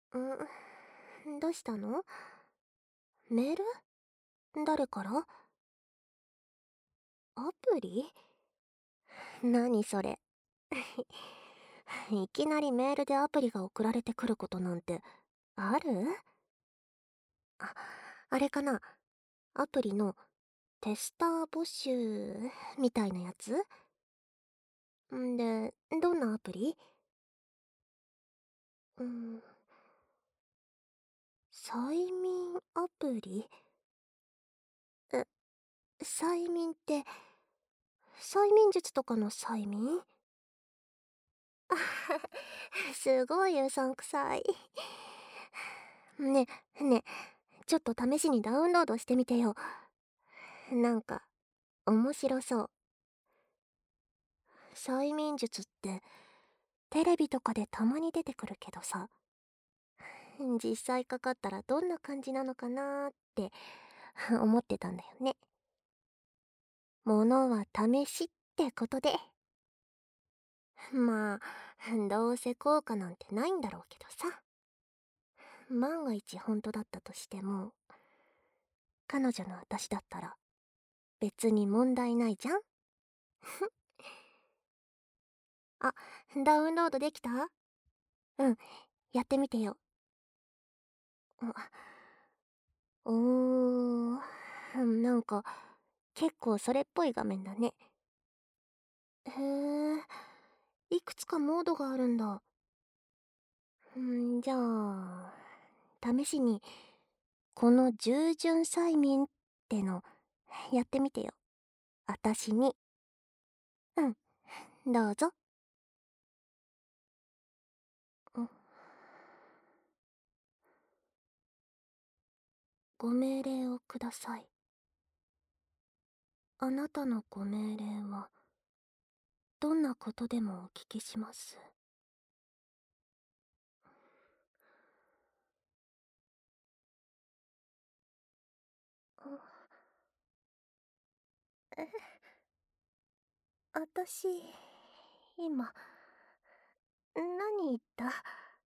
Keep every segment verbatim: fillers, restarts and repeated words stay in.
ん、どうしたの？メール？誰から？アプリ？何それ？いきなりメールでアプリが送られてくることなんてある？あ、あれかな。アプリのテスター募集みたいなやつ？んで、どんなアプリ？うん、催眠アプリ？え、催眠って、催眠術とかの催眠？すごいうさんくさい。ねえ、ねえ、ちょっと試しにダウンロードしてみてよ。なんか、面白そう。催眠術って、テレビとかでたまに出てくるけどさ、実際かかったらどんな感じなのかなーって思ってたんだよね。ものは試しってことで。まあ、どうせ効果なんてないんだろうけどさ。万が一本当だったとしても、彼女の私だったら別に問題ないじゃん。あ、ダウンロードできた？うん、やってみてよ。あ、おー、なんか結構それっぽい画面だね。へえ、いくつかモードがあるんだ。んじゃあ、試しにこの従順催眠ってのやってみてよ。あたしに。うん、どうぞ。うん、ご命令をください。あなたのご命令はどんなことでもお聞きします。あ、え、あたし、今、何言った？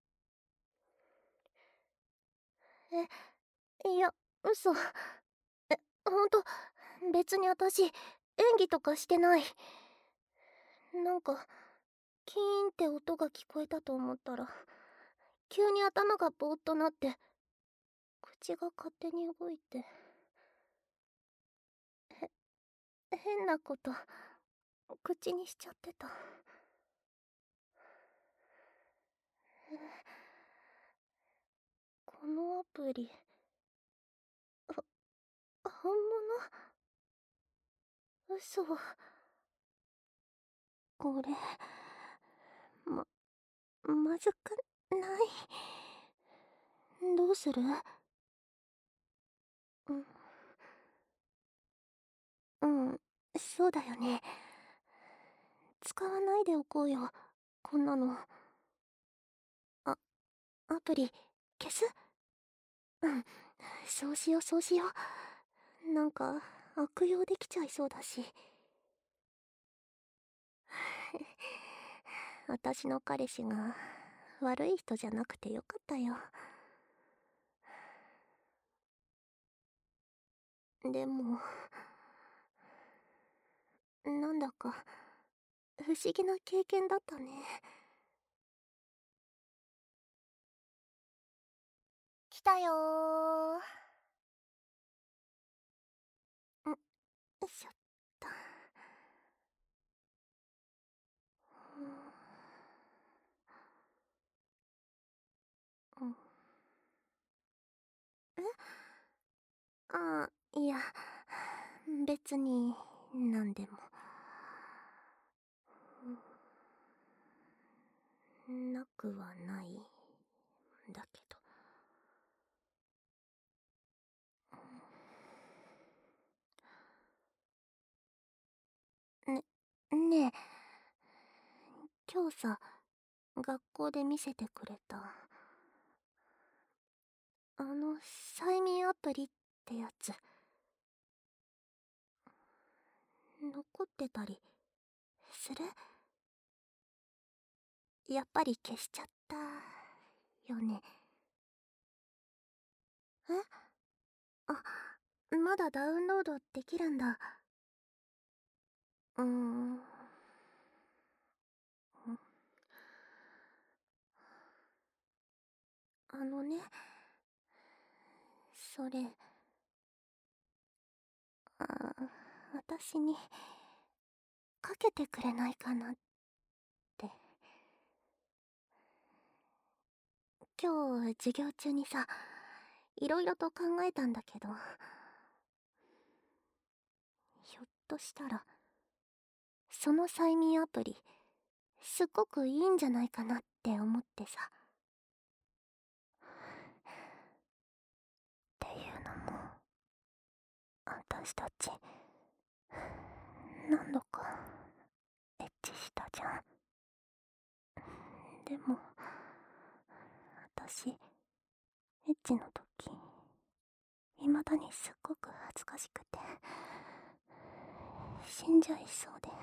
え、いや、嘘。え、ほんと、別にあたし、演技とかしてない。なんか、キーンって音が聞こえたと思ったら、急に頭がぼーっとなって、口が勝手に動いて、へ、変なこと、口にしちゃってた。このアプリ、ほ、本物？嘘。これ、ま、まずくない？どうする？うん、うん、そうだよね。使わないでおこうよ、こんなの。あ、アプリ、消す？うん、そうしようそうしよう。なんか、悪用できちゃいそうだし。私の彼氏が悪い人じゃなくてよかったよ。でも、なんだか、不思議な経験だったね。来たよー。ん、よいしょっと。うん、え、あ、いや、別に、なんでも。なくはないんだけど。ね、ねえ、今日さ、学校で見せてくれた、あの、催眠アプリってやつ、残ってたりする？やっぱり消しちゃったよね。 え、あ、まだダウンロードできるんだ。うーん。あのね、それ、あ私にかけてくれないかなって。今日授業中にさ、いろいろと考えたんだけど、ひょっとしたらその催眠アプリすっごくいいんじゃないかなって思ってさ。っていうのも、私たち何度かエッチしたじゃん。でも私、エッチの時未だにすっごく恥ずかしくて死んじゃいそうで、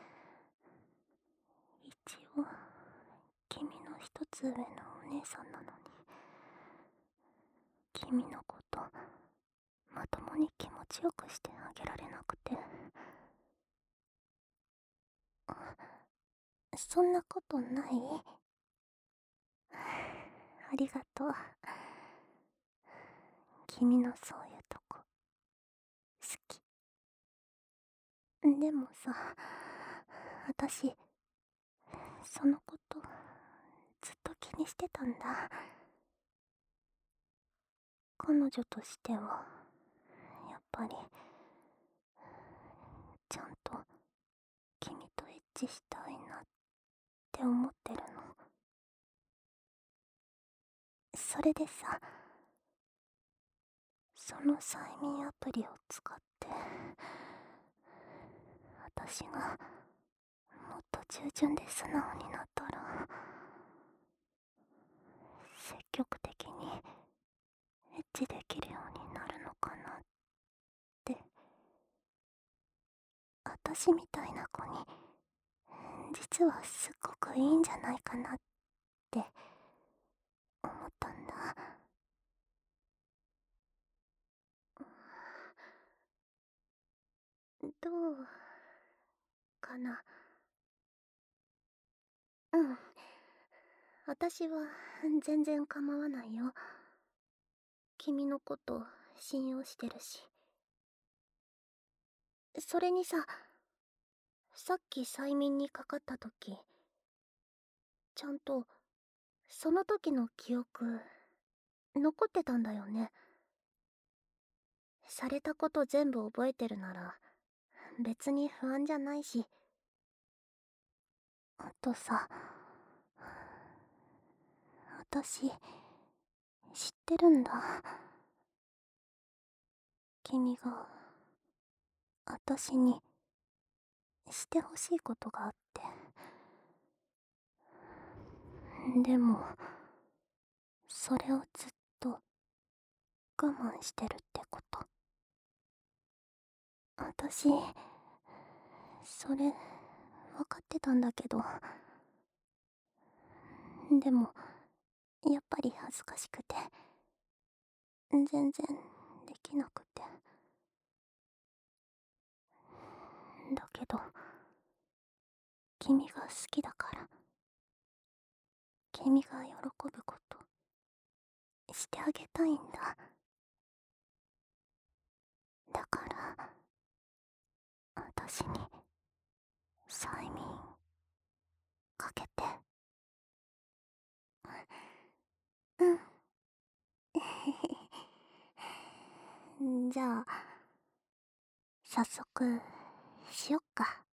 一応君の一つ上のお姉さんなのに、君のことまともに気持ちよくしてあげられなくて。そんなことない？ありがとう。君のそういうとこ好き。でもさ、私そのことずっと気にしてたんだ。彼女としてはやっぱりちゃんと君とエッチしたいなって思ってるの。それでさ、その催眠アプリを使って私がもっと従順で素直になったら積極的にエッチできるようになるのかなって。私みたいな子に実はすっごくいいんじゃないかなって思ったんだ。どうかな。うん、私は全然構わないよ。君のこと信用してるし。それにさ、さっき催眠にかかった時ちゃんとその時の記憶残ってたんだよね。されたこと全部覚えてるなら別に不安じゃないし。あとさ、私知ってるんだ。君が私にしてほしいことがあって。でもそれをずっと我慢してるってこと。私それ分かってたんだけど、でもやっぱり恥ずかしくて全然できなくて。だけど君が好きだから、君が喜ぶことしてあげたいんだ。だから私に催眠かけて。うんじゃあ早速しよっか。